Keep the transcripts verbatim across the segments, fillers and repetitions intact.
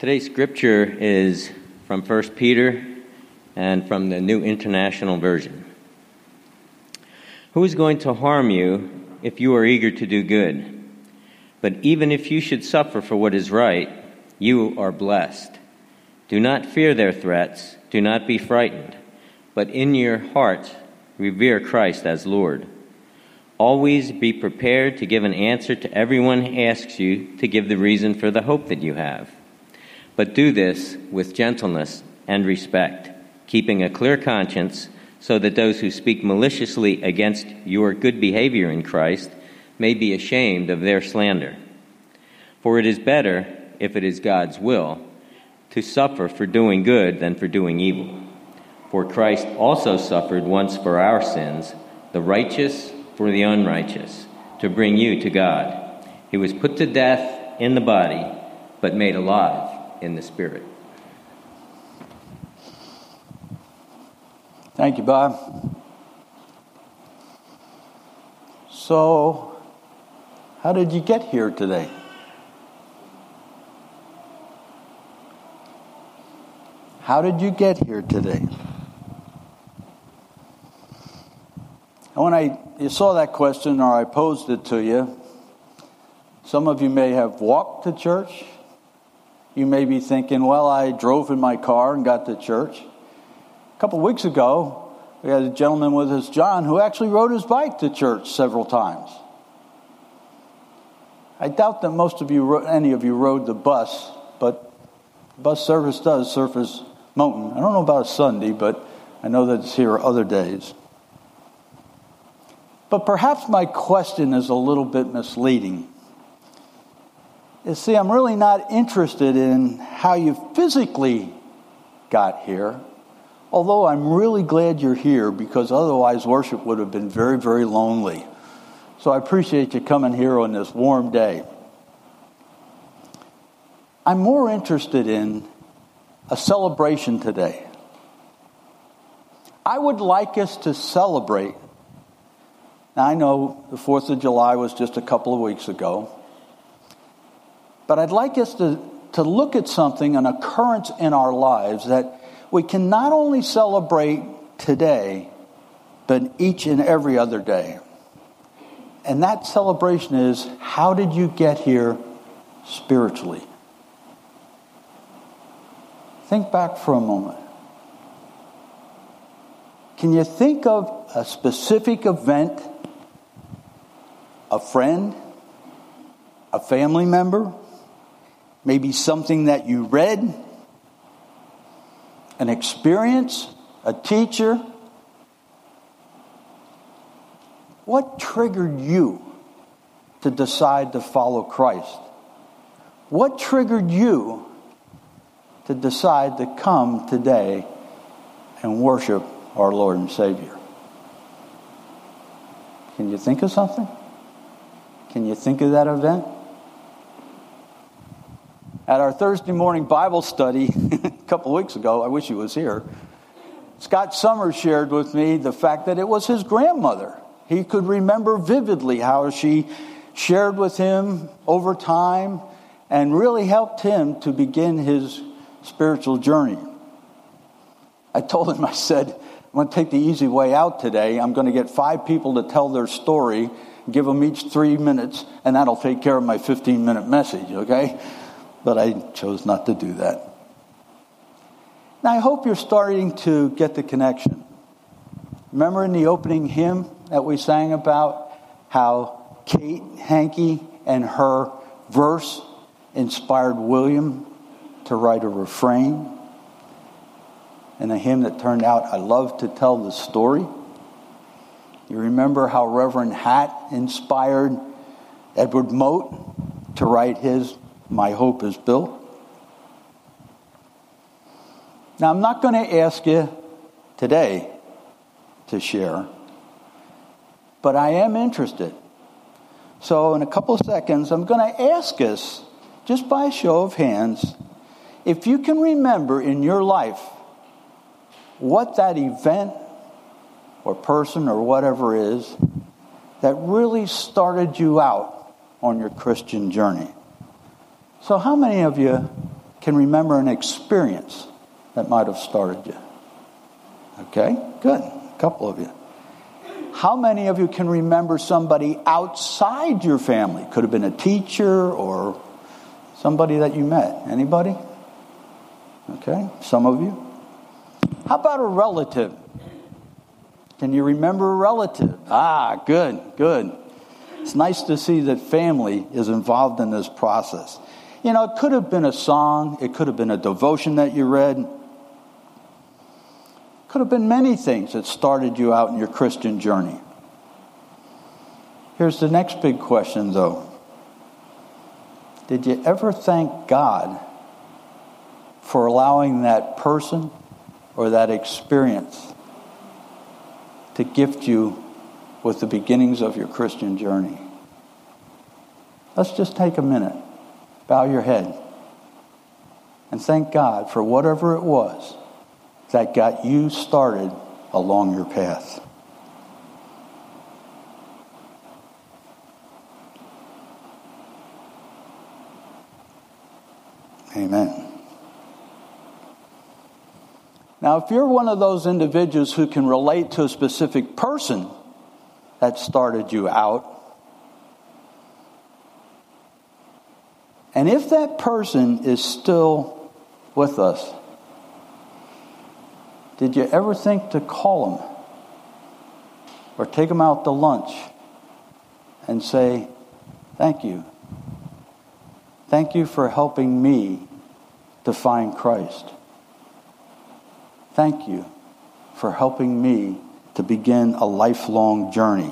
Today's scripture is from First Peter and from the New International Version. Who is going to harm you if you are eager to do good? But even if you should suffer for what is right, you are blessed. Do not fear their threats, do not be frightened, but in your hearts revere Christ as Lord. Always be prepared to give an answer to everyone who asks you to give the reason for the hope that you have. But do this with gentleness and respect, keeping a clear conscience, so that those who speak maliciously against your good behavior in Christ may be ashamed of their slander. For it is better, if it is God's will, to suffer for doing good than for doing evil. For Christ also suffered once for our sins, the righteous for the unrighteous, to bring you to God. He was put to death in the body, but made alive in the Spirit. Thank you, Bob. So, how did you get here today? How did you get here today? And when I you saw that question, or I posed it to you, some of you may have walked to church. You may be thinking, well, I drove in my car and got to church. A couple of weeks ago, we had a gentleman with us, John, who actually rode his bike to church several times. I doubt that most of you, any of you rode the bus, but bus service does surface Mountain. I don't know about a Sunday, but I know that it's here other days. But perhaps my question is a little bit misleading. You see, I'm really not interested in how you physically got here, although I'm really glad you're here, because otherwise worship would have been very, very lonely. So I appreciate you coming here on this warm day. I'm more interested in a celebration today. I would like us to celebrate. Now, I know the fourth of July was just a couple of weeks ago, but I'd like us to, to look at something, an occurrence in our lives that we can not only celebrate today, but each and every other day. And that celebration is, how did you get here spiritually? Think back for a moment. Can you think of a specific event, a friend, a family member, maybe something that you read, an experience, a teacher? What triggered you to decide to follow Christ? What triggered you to decide to come today and worship our Lord and Savior? Can you think of something? Can you think of that event? At our Thursday morning Bible study a couple of weeks ago, I wish he was here, Scott Summers shared with me the fact that it was his grandmother. He could remember vividly how she shared with him over time and really helped him to begin his spiritual journey. I told him, I said, I'm going to take the easy way out today. I'm going to get five people to tell their story, give them each three minutes, and that'll take care of my fifteen-minute message, okay? But I chose not to do that. Now, I hope you're starting to get the connection. Remember in the opening hymn that we sang about how Kate Hankey and her verse inspired William to write a refrain, and a hymn that turned out, I love to tell the story. You remember how Reverend Hatt inspired Edward Mote to write his My Hope Is Built? Now, I'm not going to ask you today to share, but I am interested. So in a couple of seconds, I'm going to ask us, just by a show of hands, if you can remember in your life what that event or person or whatever is that really started you out on your Christian journey. So how many of you can remember an experience that might have started you? Okay, good. A couple of you. How many of you can remember somebody outside your family? Could have been a teacher or somebody that you met. Anybody? Okay, some of you. How about a relative? Can you remember a relative? Ah, good, good. It's nice to see that family is involved in this process. You know, it could have been a song. It could have been a devotion that you read. It could have been many things that started you out in your Christian journey. Here's the next big question, though. Did you ever thank God for allowing that person or that experience to gift you with the beginnings of your Christian journey? Let's just take a minute. Bow your head. And thank God for whatever it was that got you started along your path. Amen. Now, if you're one of those individuals who can relate to a specific person that started you out, and if that person is still with us, did you ever think to call them or take them out to lunch and say, thank you. Thank you for helping me to find Christ. Thank you for helping me to begin a lifelong journey.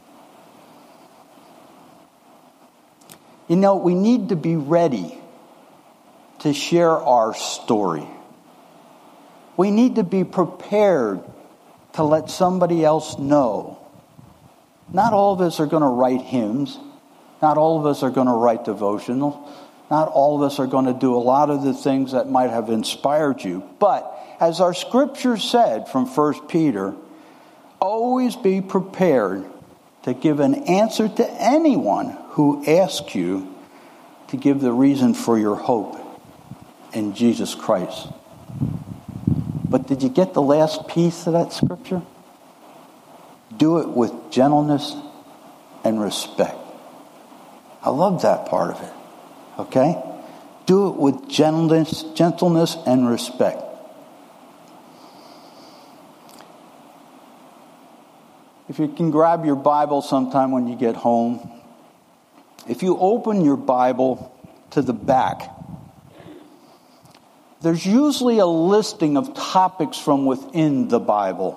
You know, we need to be ready to share our story. We need to be prepared to let somebody else know. Not all of us are going to write hymns. Not all of us are going to write devotional. Not all of us are going to do a lot of the things that might have inspired you. But as our scripture said from First Peter, always be prepared to give an answer to anyone who asks you to give the reason for your hope in Jesus Christ. But did you get the last piece of that scripture? Do it with gentleness and respect. I love that part of it. Okay? Do it with gentleness, gentleness and respect. If you can grab your Bible sometime when you get home, if you open your Bible to the back, there's usually a listing of topics from within the Bible.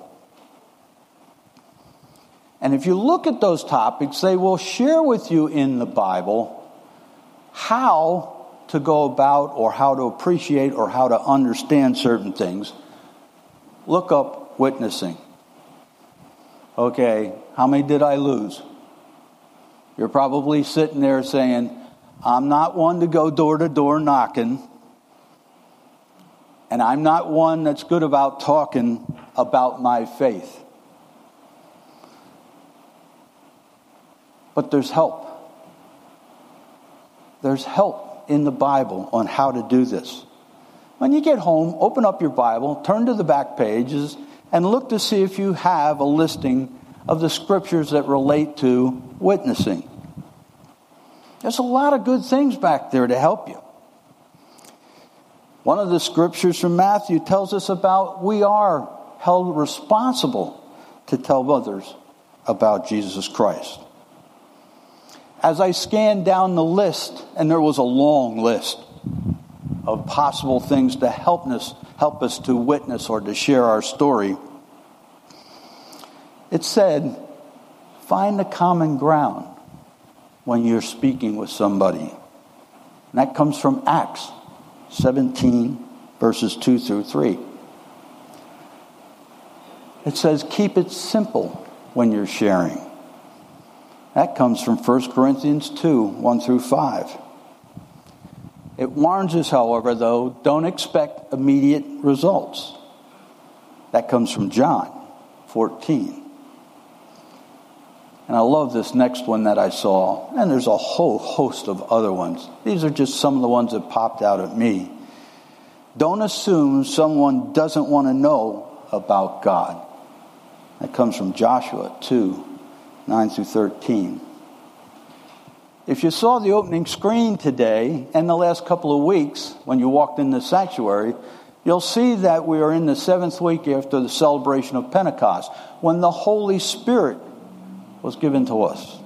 And if you look at those topics, they will share with you in the Bible how to go about or how to appreciate or how to understand certain things. Look up witnessing. Okay, how many did I lose? You're probably sitting there saying, I'm not one to go door to door knocking. And I'm not one that's good about talking about my faith. But there's help. There's help in the Bible on how to do this. When you get home, open up your Bible, turn to the back pages, and look to see if you have a listing of the scriptures that relate to witnessing. There's a lot of good things back there to help you. One of the scriptures from Matthew tells us about we are held responsible to tell others about Jesus Christ. As I scanned down the list, and there was a long list of possible things to help us, help us to witness or to share our story, it said, find the common ground when you're speaking with somebody. And that comes from Acts seventeen, verses two through three. It says, keep it simple when you're sharing. That comes from First Corinthians two, one through five. It warns us, however, though, don't expect immediate results. That comes from John fourteen. And I love this next one that I saw. And there's a whole host of other ones. These are just some of the ones that popped out at me. Don't assume someone doesn't want to know about God. That comes from Joshua two, nine through thirteen. If you saw the opening screen today and the last couple of weeks when you walked in the sanctuary, you'll see that we are in the seventh week after the celebration of Pentecost, when the Holy Spirit was given to us.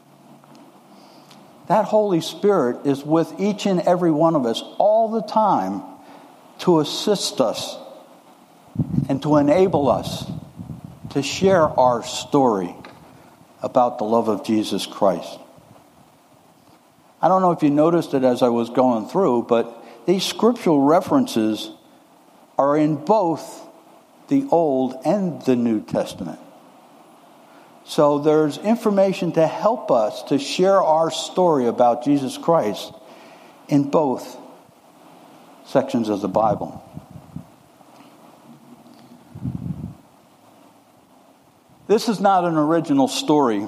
That Holy Spirit is with each and every one of us all the time to assist us and to enable us to share our story about the love of Jesus Christ. I don't know if you noticed it as I was going through, but these scriptural references are in both the Old and the New Testament. So there's information to help us to share our story about Jesus Christ in both sections of the Bible. This is not an original story.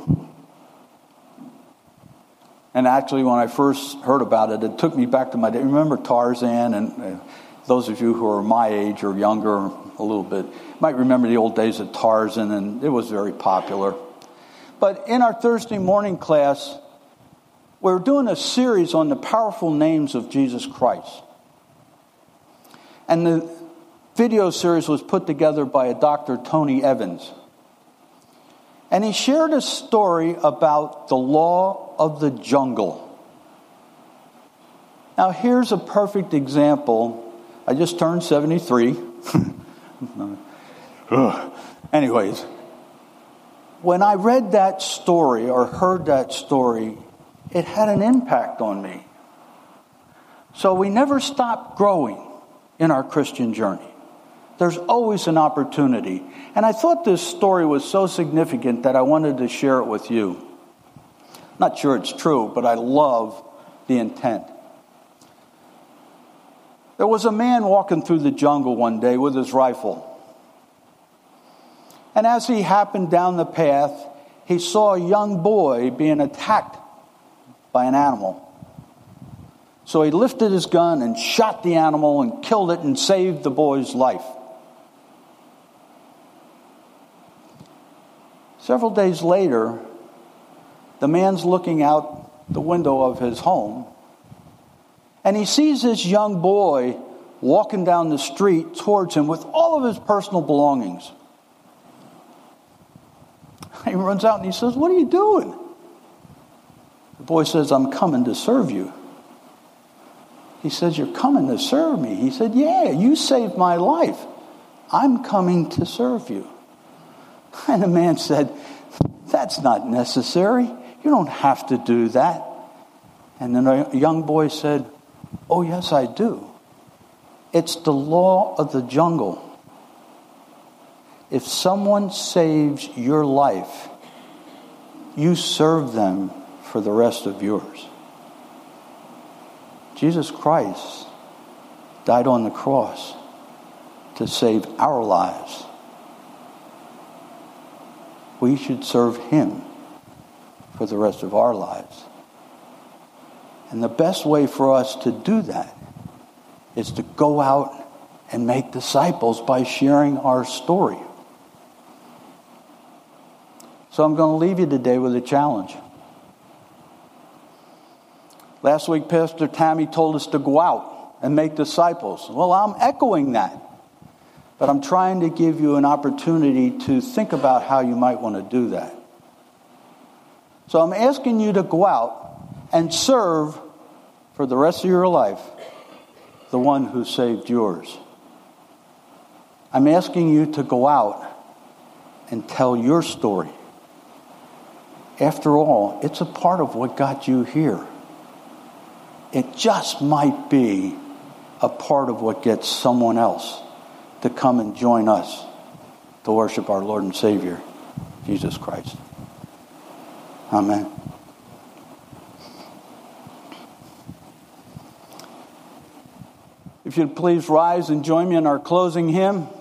And actually, when I first heard about it, it took me back to my day. Remember Tarzan? And uh, those of you who are my age or younger a little bit might remember the old days of Tarzan, and it was very popular. But in our Thursday morning class, we're doing a series on the powerful names of Jesus Christ. And the video series was put together by a Doctor Tony Evans. And he shared a story about the law of the jungle. Now, here's a perfect example. I just turned seventy-three. Anyways, when I read that story or heard that story, it had an impact on me. So we never stop growing in our Christian journey. There's always an opportunity. And I thought this story was so significant that I wanted to share it with you. Not sure it's true, but I love the intent. There was a man walking through the jungle one day with his rifle. And as he happened down the path, he saw a young boy being attacked by an animal. So he lifted his gun and shot the animal and killed it and saved the boy's life. Several days later, the man's looking out the window of his home, and he sees this young boy walking down the street towards him with all of his personal belongings. He runs out and he says, "What are you doing?" The boy says, "I'm coming to serve you." He says, "You're coming to serve me?" He said, "Yeah, you saved my life. I'm coming to serve you." And the man said, "That's not necessary. You don't have to do that." And then a young boy said, "Oh, yes, I do. It's the law of the jungle. If someone saves your life, you serve them for the rest of yours." Jesus Christ died on the cross to save our lives. We should serve him for the rest of our lives. And the best way for us to do that is to go out and make disciples by sharing our story. So I'm going to leave you today with a challenge. Last week, Pastor Tammy told us to go out and make disciples. Well, I'm echoing that. But I'm trying to give you an opportunity to think about how you might want to do that. So I'm asking you to go out and serve for the rest of your life the one who saved yours. I'm asking you to go out and tell your story. After all, it's a part of what got you here. It just might be a part of what gets someone else to come and join us to worship our Lord and Savior, Jesus Christ. Amen. If you'd please rise and join me in our closing hymn.